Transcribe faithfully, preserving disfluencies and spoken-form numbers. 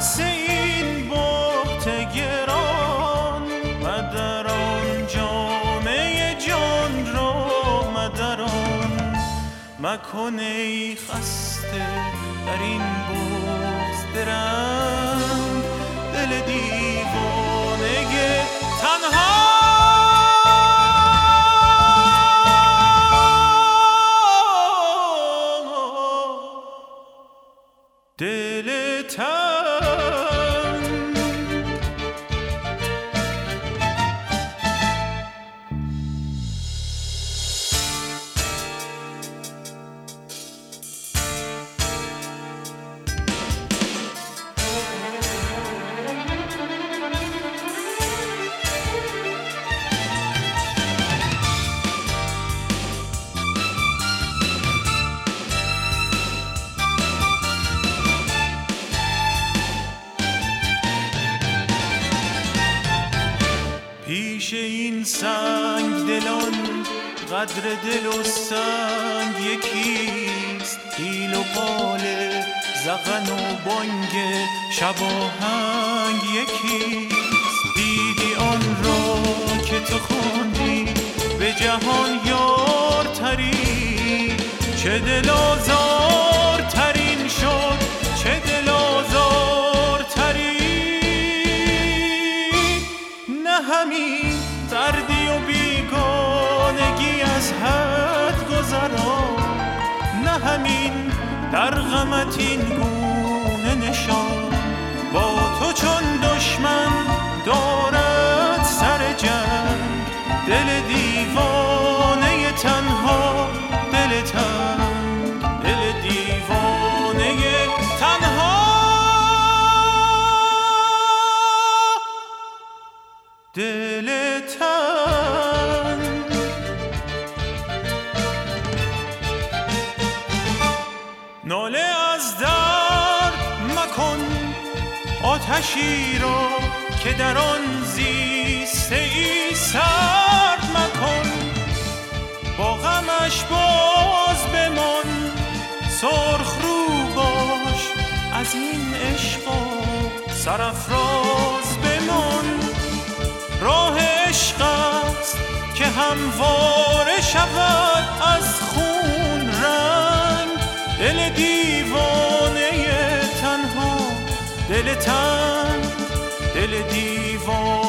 عکس این بهت گران مدران جامعه جان را مدران مکن ای خسته در این بغض درنگ دل دیوانه تنها دل تنگ. پیش این سنگ دلان قدر دل و سنگ یکیست پیل و قال زغن و بانگ شباهنگ یکیست دیدی آن را که تو خواندی به جهان یارتری چه دل آزار ترین شد چه دل آزار تری نه همین دردی و بیگانگی از حد گذران نه همین در غمت این گونه نشان با تو چون دشمن دارد سر جنگ دل دیوانه تنها دل تنگ دل دیوانه تنها دل تنگ. ناله از درد مکن آتشی را که در آن زیسته ای سرد مکن با غمش باز بمان سرخ رو باش از این عشق و سرافراز بمان راه عشق است که همواره شود از خون رنگ دل دیوانه تنها دل تنگ دل دیوانه